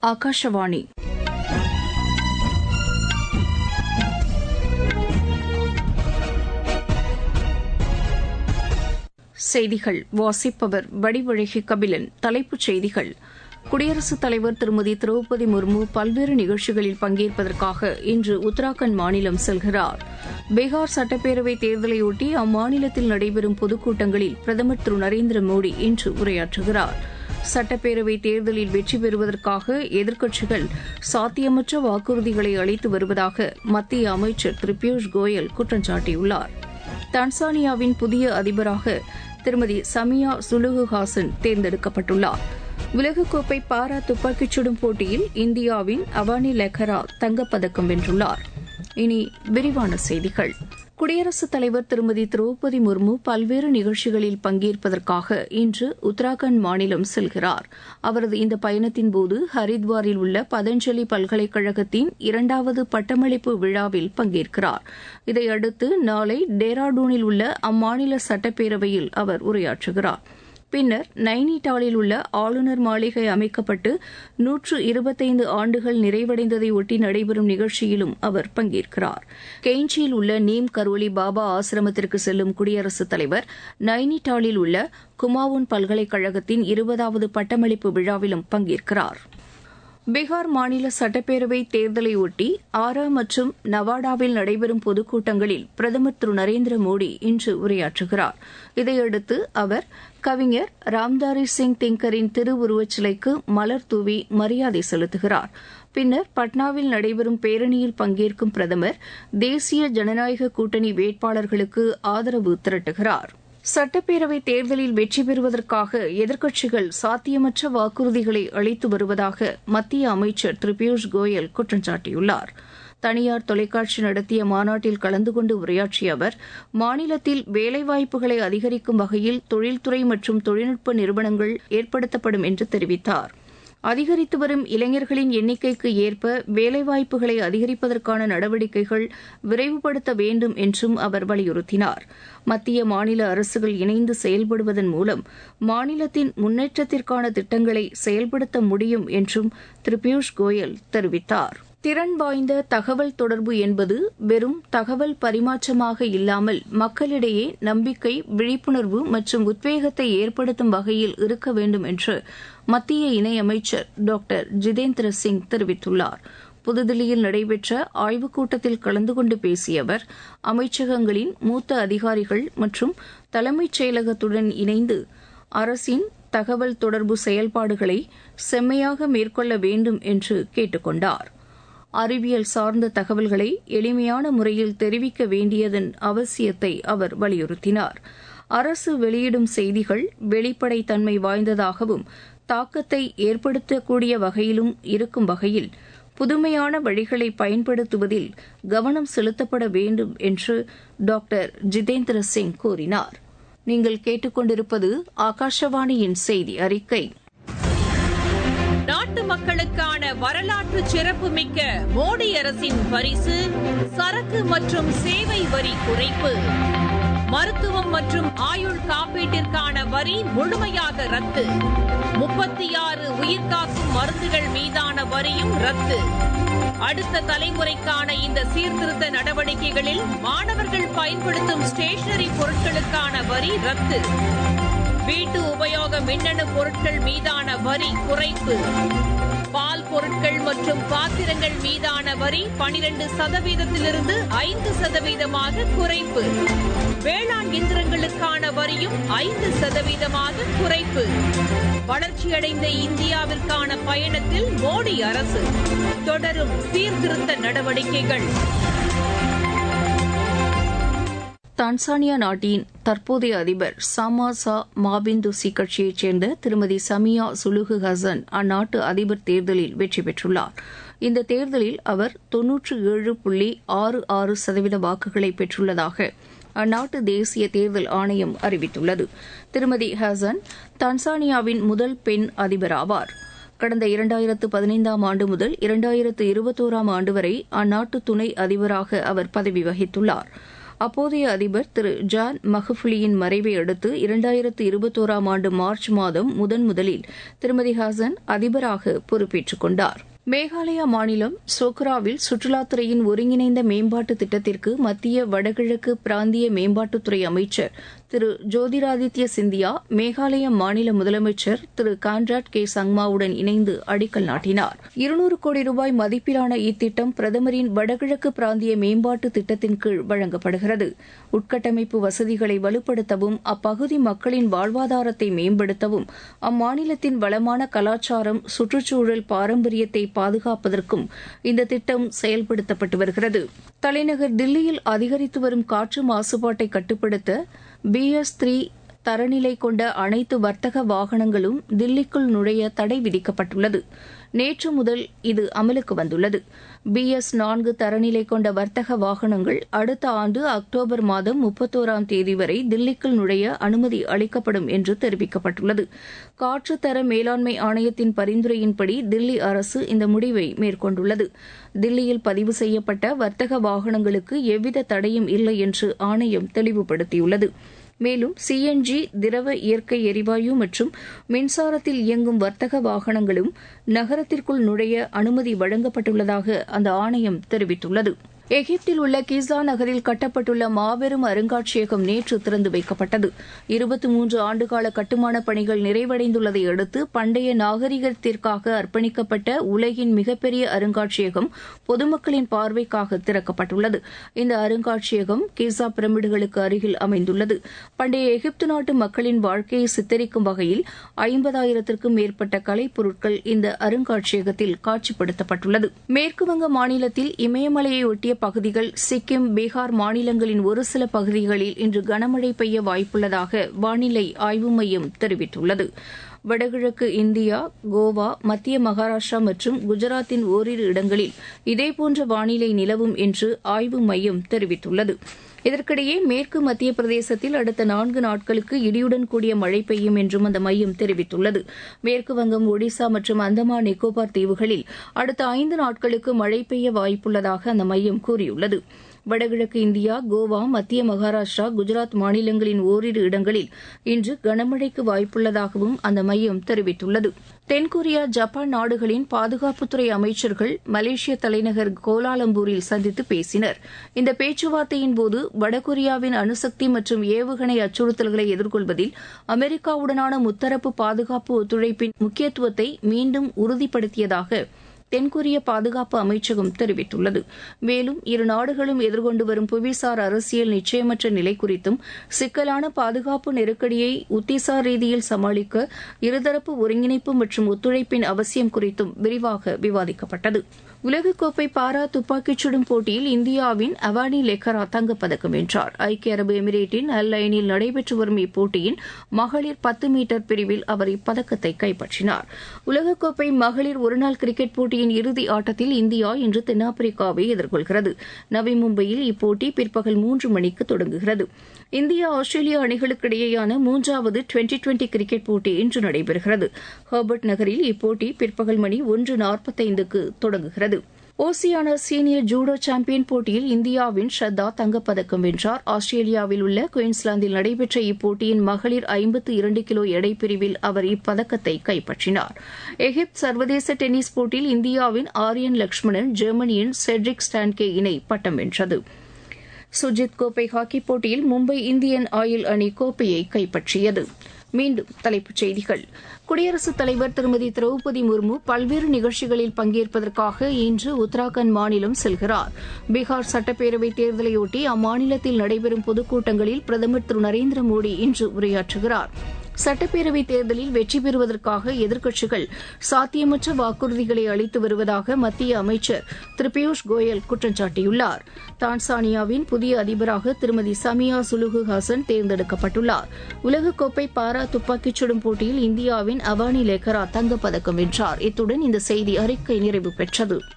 ஆகாஷவாணி. செய்திகள் வாசிப்பவர் வடிவழகி கபிலன். தலைப்புச் செய்திகள்: குடியரசுத் தலைவர் திருமதி திரௌபதி முர்மு பல்வேறு நிகழ்ச்சிகளில் பங்கேற்பதற்காக இன்று உத்தராகண்ட் மாநிலம் செல்கிறார். பீகார் சட்டப்பேரவைத் தேர்தலையொட்டி அம்மாநிலத்தில் நடைபெறும் பொதுக்கூட்டங்களில் பிரதமர் திரு நரேந்திர மோடி இன்று உரையாற்றுகிறார். சட்டப்பேரவைத் தேர்தலில் வெற்றி பெறுவதற்காக எதிர்க்கட்சிகள் சாத்தியமற்ற வாக்குறுதிகளை அளித்து வருவதாக மத்திய அமைச்சர் திரு பியூஷ் கோயல் குற்றம் சாட்டியுள்ளார். தான்சானியாவின் புதிய அதிபராக திருமதி சமியா சுலுஹு ஹாசன் தேர்ந்தெடுக்கப்பட்டுள்ளார். உலகக்கோப்பை பாரா துப்பாக்கிச் சுடும் போட்டியில் இந்தியாவின் அவானி லெக்கரா தங்கப்பதக்கம் வென்றுள்ளார். இனி விரிவான செய்திகள். குடியரசுத் தலைவர் திருமதி திரௌபதி முர்மு பல்வேறு நிகழ்ச்சிகளில் பங்கேற்பதற்காக இன்று உத்தராகண்ட் மாநிலம் செல்கிறார். அவரது இந்த பயணத்தின்போது ஹரித்வாரில் உள்ள பதஞ்சலி பல்கலைக்கழகத்தின் 2வது பட்டமளிப்பு விழாவில் பங்கேற்கிறார். இதையடுத்து நாளை டேராடூனில் உள்ள அம்மாநில சட்டப்பேரவையில் அவர் உரையாற்றுகிறார். பின்னர் நைனிடாலில் உள்ள ஆளுநர் மாளிகை அமைக்கப்பட்டு 125 ஆண்டுகள் நிறைவடைந்ததை ஒட்டி நடைபெறும் நிகழ்ச்சியிலும் அவர் பங்கேற்கிறார். கெய்ஞ்சியில் உள்ள நீம் கரோலி பாபா ஆசிரமத்திற்கு செல்லும் குடியரசுத் தலைவர் நைனிடாலில் உள்ள குமாவுன் பல்கலைக்கழகத்தின் 20வது பட்டமளிப்பு விழாவிலும் பங்கேற்கிறார். பீகார் மாநில சட்டப்பேரவை தேர்தலையொட்டி ஆரா மற்றும் நவாடாவில் நடைபெறும் பொதுக்கூட்டங்களில் பிரதமர் திரு நரேந்திர மோடி இன்று உரையாற்றுகிறார். இதையடுத்து அவர் கவிஞர் ராம்தாரி சிங் திங்கரின் திருவுருவச் சிலைக்கு மலர் தூவி மரியாதை செலுத்துகிறார். பின்னர் பட்னாவில் நடைபெறும் பேரணியில் பங்கேற்கும் பிரதமர் தேசிய ஜனநாயக கூட்டணி வேட்பாளர்களுக்கு ஆதரவு திரட்டுகிறார். சட்டப்பேரவை தேர்தலில் வெற்றி பெறுவதற்காக எதிர்க்கட்சிகள் சாத்தியமற்ற வாக்குறுதிகளை அளித்து வருவதாக மத்திய அமைச்சர் திரு பியூஷ் கோயல் குற்றம் சாட்டியுள்ளார். தனியார் தொலைக்காட்சி நடத்திய மாநாட்டில் கலந்து கொண்டு உரையாற்றிய அவர், மாநிலத்தில் வேலைவாய்ப்புகளை அதிகரிக்கும் வகையில் தொழில்துறை மற்றும் தொழில்நுட்ப நிறுவனங்கள் ஏற்படுத்தப்படும் என்று தெரிவித்தார். அதிகரித்து வரும் இளைஞர்களின் எண்ணிக்கைக்கு ஏற்ப வேலைவாய்ப்புகளை அதிகரிப்பதற்கான நடவடிக்கைகள் விரைவுபடுத்த வேண்டும் என்றும் அவர் வலியுறுத்தினார். மத்திய மாநில அரசுகள் இணைந்து செயல்படுவதன் மூலம் மாநிலத்தின் முன்னேற்றத்திற்கான திட்டங்களை செயல்படுத்த முடியும் என்றும் திரு பியூஷ் கோயல் தெரிவித்தார். திறன் வாய்ந்த தகவல் தொடர்பு என்பது வெறும் தகவல் பரிமாற்றமாக இல்லாமல் மக்களிடையே நம்பிக்கை, விழிப்புணர்வு மற்றும் உத்வேகத்தை ஏற்படுத்தும் வகையில் இருக்க வேண்டும் என்று மத்திய இணையமைச்சர் டாக்டர் ஜிதேந்திர சிங் தெரிவித்துள்ளார். புதுதில்லியில் நடைபெற்ற ஆய்வுக் கூட்டத்தில் கலந்து கொண்டு பேசிய அவர், அமைச்சகங்களின் மூத்த அதிகாரிகள் மற்றும் தலைமைச் செயலகத்துடன் இணைந்து அரசின் தகவல் தொடர்பு செயல்பாடுகளை செம்மையாக மேற்கொள்ள வேண்டும் என்று கேட்டுக் கொண்டார். அறிவியல் சார்ந்த தகவல்களை எளிமையான முறையில் தெரிவிக்க வேண்டியதன் அவசியத்தை அவர் வலியுறுத்தினார். அரசு வெளியிடும் செய்திகள் வெளிப்படைத்தன்மை வாய்ந்ததாகவும் தாக்கத்தை ஏற்படுத்தக்கூடிய வகையிலும் இருக்கும் வகையில் புதுமையான வழிகளை பயன்படுத்துவதில் கவனம் செலுத்தப்பட வேண்டும் என்று டாக்டர் ஜிதேந்திர சிங் கூறினார். நீங்கள் கேட்டுக்கொண்டிருப்பது ஆகாஷவாணியின் செய்தி அறிக்கை. நாட்டு மக்களுக்கான வரலாற்று சிறப்புமிக்க மோடி அரசின் பரிசு சரக்கு மற்றும் சேவை வரி குறைப்பு. மருத்துவம் மற்றும் ஆயுள் காப்பீட்டிற்கான வரி முழுமையாக ரத்து. 36 உயிர்காக்கும் மருந்துகள் மீதான வரியும் ரத்து. அடுத்த தலைமுறைக்கான இந்த சீர்திருத்த நடவடிக்கைகளில் மாணவர்கள் பயன்படுத்தும் ஸ்டேஷனரி பொருட்களுக்கான வரி ரத்து. வீட்டு உபயோக மின்னணு பொருட்கள் மீதான வரி குறைப்பு. பால் பொருட்கள் மற்றும் பாத்திரங்கள் மீதான வரி 12%-இருந்து 5% குறைப்பு. வேளாண் இயந்திரங்களுக்கான வரியும் 5% குறைப்பு. வளர்ச்சியடைந்த இந்தியாவிற்கான பயணத்தில் மோடி அரசு தொடரும் சீர்திருத்த நடவடிக்கைகள். தான்சானியா நாட்டின் தற்போதைய அதிபர் சாமாசா மாபிந்துசி கட்சியைச் சேர்ந்த திருமதி சமியா சுலுஹு ஹசன் அந்நாட்டு அதிபர் தேர்தலில் வெற்றி பெற்றுள்ளார். இந்த தேர்தலில் அவர் 97.66% வாக்குகளை பெற்றுள்ளதாக அந்நாட்டு தேசிய தேர்தல் ஆணையம் அறிவித்துள்ளது. திருமதி ஹசன் தான்சானியாவின் முதல் பெண் அதிபர் ஆவார். கடந்த 2015ஆம் ஆண்டு முதல் 2021ஆம் ஆண்டு வரை அந்நாட்டு துணை அதிபராக அவர் பதவி வகித்துள்ளார். அப்போதைய அதிபர் திரு ஜான் மஹஃபுலியின் மறைவை அடுத்து 2021ஆம் ஆண்டு மார்ச் மாதம் முதலில் திருமதி ஹசன் அதிபராக பொறுப்பேற்றுக் கொண்டார். மேகாலயா மாநிலம் சோக்ராவில் சுற்றுலாத்துறையின் ஒருங்கிணைந்த மேம்பாட்டு திட்டத்திற்கு மத்திய வடகிழக்கு பிராந்திய மேம்பாட்டுத்துறை அமைச்சர் திரு ஜோதிராதித்ய சிந்தியா மேகாலய மாநில முதலமைச்சர் திரு கான்ராட் கே சங்மாவுடன் இணைந்து அடிக்கல் நாட்டினார். 200 கோடி ரூபாய் மதிப்பிலான இத்திட்டம் பிரதமரின் வடகிழக்கு பிராந்திய மேம்பாட்டு திட்டத்தின் கீழ் வழங்கப்படுகிறது. உட்கட்டமைப்பு வசதிகளை வலுப்படுத்தவும் அப்பகுதி மக்களின் வாழ்வாதாரத்தை மேம்படுத்தவும் அம்மாநிலத்தின் வளமான கலாச்சாரம் சுற்றுச்சூழல் பாரம்பரியத்தை பாதுகாப்பதற்கும் இந்த திட்டம் செயல்படுத்தப்பட்டு வருகிறது. தலைநகர் தில்லியில் அதிகரித்து வரும் காற்று மாசுபாட்டை கட்டுப்படுத்த BS3 தரநிலை கொண்ட அனைத்து வர்த்தக வாகனங்களும் தில்லிக்குள் நுழைய தடை விதிக்கப்பட்டுள்ளது. நேற்று முதல் இது அமலுக்கு வந்துள்ளது. BS4 தரநிலை கொண்ட வர்த்தக வாகனங்கள் அடுத்த ஆண்டு அக்டோபர் மாதம் 31ஆம் தேதி வரை தில்லிக்குள் நுழைய அனுமதி அளிக்கப்படும் என்று தெரிவிக்கப்பட்டுள்ளது. காற்றுத்தர மேலாண்மை ஆணையத்தின் பரிந்துரையின்படி தில்லி அரசு இந்த முடிவை மேற்கொண்டுள்ளது. தில்லியில் பதிவு செய்யப்பட்ட வர்த்தக வாகனங்களுக்கு எவ்வித தடையும் இல்லை என்று ஆணையம் தெளிவுபடுத்தியுள்ளது. மேலும் CNG திரவ இயற்கை எரிவாயு மற்றும் மின்சாரத்தில் இயங்கும் வர்த்தக வாகனங்களும் நகரத்திற்குள் நுழைய அனுமதி வழங்கப்பட்டுள்ளதாக அந்த ஆணையம் தெரிவித்துள்ளது. எகிப்தில் உள்ள கிசா நகரில் கட்டப்பட்டுள்ள மாபெரும் அருங்காட்சியகம் நேற்று திறந்து வைக்கப்பட்டது. 23 ஆண்டுகால கட்டுமானப் பணிகள் நிறைவடைந்துள்ளதை அடுத்து பண்டைய நாகரிகத்திற்காக அர்ப்பணிக்கப்பட்ட உலகின் மிகப்பெரிய அருங்காட்சியகம் பொதுமக்களின் பார்வைக்காக திறக்கப்பட்டுள்ளது. இந்த அருங்காட்சியகம் கிசா பிரமிடுகளுக்கு அருகில் அமைந்துள்ளது. பண்டைய எகிப்து நாட்டு மக்களின் வாழ்க்கையை சித்தரிக்கும் வகையில் 50,000க்கும் மேற்பட்ட கலைப்பொருட்கள் இந்த அருங்காட்சியகத்தில் காட்சிப்படுத்தப்பட்டுள்ளது. மேற்குவங்க மாநிலத்தில் இமயமலையை ஒட்டிய பகுதிகள், சிக்கிம், பீகார் மாநிலங்களின் ஒரு சில பகுதிகளில் இன்று கனமழை பெய்ய வாய்ப்புள்ளதாக வானிலை ஆய்வு மையம் தெரிவித்துள்ளது. வடகிழக்கு இந்தியா, கோவா, மத்திய மகாராஷ்டிரா மற்றும் குஜராத்தின் ஓரிரு இடங்களில் இதேபோன்ற வானிலை நிலவும் என்று ஆய்வு மையம் தெரிவித்துள்ளது. இதற்கிடையே மேற்கு மத்திய பிரதேசத்தில் அடுத்த 4 நாட்களுக்கு இடியுடன் கூடிய மழை பெய்யும் என்றும் அந்த மையம் தெரிவித்துள்ளது. மேற்குவங்கம், ஒடிசா மற்றும் அந்தமான் நிக்கோபார் தீவுகளில் அடுத்த 5 நாட்களுக்கு மழை பெய்ய வாய்ப்புள்ளதாக அந்த மையம் கூறியுள்ளது. வடகிழக்கு இந்தியா, கோவா, மத்திய மகாராஷ்டிரா, குஜராத் மாநிலங்களின் ஓரிரு இடங்களில் இன்று கனமழைக்கு வாய்ப்புள்ளதாகவும் அந்த மையம் தெரிவித்துள்ளது. தென்கொரியா, ஜப்பான் நாடுகளின் பாதுகாப்புத்துறை அமைச்சர்கள் மலேசிய தலைநகர் கோலாலம்பூரில் சந்தித்து பேசினர். இந்த பேச்சுவார்த்தையின்போது வடகொரியாவின் அணுசக்தி மற்றும் ஏவுகணை அச்சுறுத்தல்களை எதிர்கொள்வதில் அமெரிக்காவுடனான முத்தரப்பு பாதுகாப்பு ஒத்துழைப்பின் முக்கியத்துவத்தை மீண்டும் உறுதிப்படுத்தியதாக தென்கொரிய பாதுகாப்பு அமைச்சகம் தெரிவித்துள்ளது. மேலும் இரு நாடுகளும் எதிர்கொண்டு வரும் புவிசார் அரசியல் நிச்சயமற்ற நிலை குறித்தும் சிக்கலான பாதுகாப்பு நெருக்கடியை உத்திசார் ரீதியில் சமாளிக்க இருதரப்பு ஒருங்கிணைப்பு மற்றும் ஒத்துழைப்பின் அவசியம் குறித்தும் விரிவாக விவாதிக்கப்பட்டது. உலகக்கோப்பை பாரா துப்பாக்கிச் சுடும் போட்டியில் இந்தியாவின் அவானி லெக்கரா தங்கப்பதக்கம் வென்றார். ஐக்கிய அரபு எமிரேட்டின் அல் ஐனில் நடைபெற்று வரும் இப்போட்டியின் மகளிர் 10 மீட்டர் பிரிவில் அவர் இப்பதக்கத்தை கைப்பற்றினார். உலகக்கோப்பை மகளிர் ஒருநாள் கிரிக்கெட் போட்டியின் இறுதி ஆட்டத்தில் இந்தியா இன்று தென்னாப்பிரிக்காவை எதிர்கொள்கிறது. நவி மும்பையில் இப்போட்டி பிற்பகல் 3 மணிக்கு தொடங்குகிறது. இந்தியா, ஆஸ்திரேலியா அணிகளுக்கு இடையேயான 3வது டுவெண்டி கிரிக்கெட் போட்டி இன்று நடைபெறுகிறது. ஹர்பர்ட் நகரில் இப்போட்டி பிற்பகல் மணி 1:45க்கு தொடங்குகிறது. ஓசியானா சீனியர் ஜூடோ சாம்பியன் போட்டியில் இந்தியாவின் ஷ்ரத்தா தங்கப்பதக்கம் வென்றார். ஆஸ்திரேலியாவில் உள்ள குயின்ஸ்லாந்தில் நடைபெற்ற இப்போட்டியின் மகளிர் 52 கிலோ எடை பிரிவில் அவர் இப்பதக்கத்தை கைப்பற்றினார். எகிப்து சர்வதேச டென்னிஸ் போட்டியில் இந்தியாவின் ஆரியன் லக்ஷ்மணன் ஜெர்மனியின் செட்ரிக் ஸ்டான்கே இணை பட்டம் வென்றது. சுஜித் கோப்பை ஹாக்கிப் போட்டியில் மும்பை இந்தியன் ஆயில் அணி கோப்பையை கைப்பற்றியது. மீண்டும் தலைப்புச் செய்திகள். குடியரசுத் தலைவர் திருமதி திரௌபதி முர்மு பல்வேறு நிகழ்ச்சிகளில் பங்கேற்பதற்காக இன்று உத்தராகண்ட் மாநிலம் செல்கிறார். பீகார் சட்டப்பேரவைத் தேர்தலையொட்டி அம்மாநிலத்தில் நடைபெறும் பொதுக்கூட்டங்களில் பிரதமர் திரு நரேந்திர மோடி இன்று உரையாற்றுகிறார். சட்டப்பேரவைத் தேர்தலில் வெற்றி பெறுவதற்காக எதிர்க்கட்சிகள் சாத்தியமற்ற வாக்குறுதிகளை அளித்து வருவதாக மத்திய அமைச்சர் திரு பியூஷ் கோயல் குற்றம் சாட்டியுள்ளார். தான்சானியாவின் புதிய அதிபராக திருமதி சமியா சுலுஹு ஹசன் தேர்ந்தெடுக்கப்பட்டுள்ளார். உலகக்கோப்பை பாரா துப்பாக்கிச் சுடும் போட்டியில் இந்தியாவின் அவானி லெக்கரா தங்கப்பதக்கம் வென்றார். இத்துடன் இந்த செய்தி அறிக்கை நிறைவு பெற்றது.